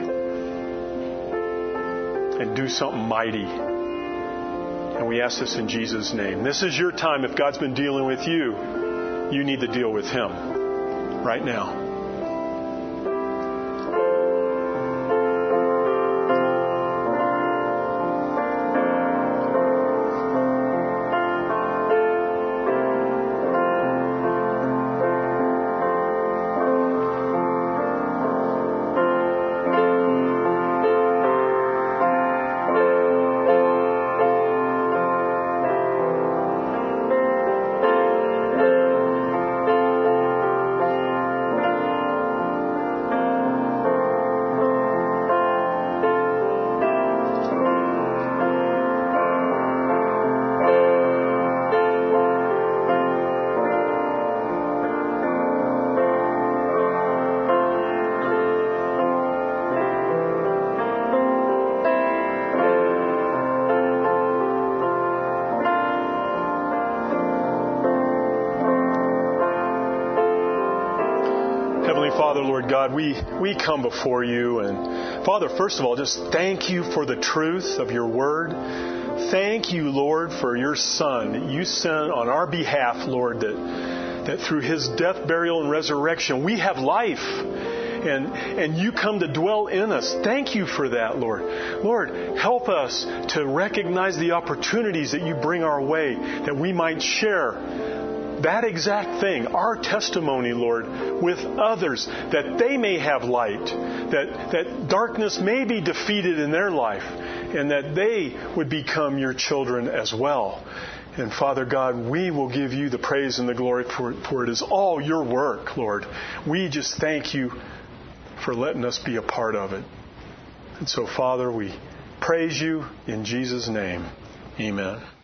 and do something mighty. And we ask this in Jesus' name. This is your time. If God's been dealing with you, you need to deal with Him right now. Father, Lord God, we, we come before you. And Father, first of all, just thank you for the truth of your word. Thank you, Lord, for your Son that you sent on our behalf, Lord, that, that through his death, burial, and resurrection, we have life. And, and you come to dwell in us. Thank you for that, Lord. Lord, help us to recognize the opportunities that you bring our way, that we might share that exact thing, our testimony, Lord, with others, that they may have light, that, that darkness may be defeated in their life, and that they would become your children as well. And Father God, we will give you the praise and the glory for, for it is all your work, Lord. We just thank you for letting us be a part of it. And so, Father, we praise you in Jesus' name. Amen.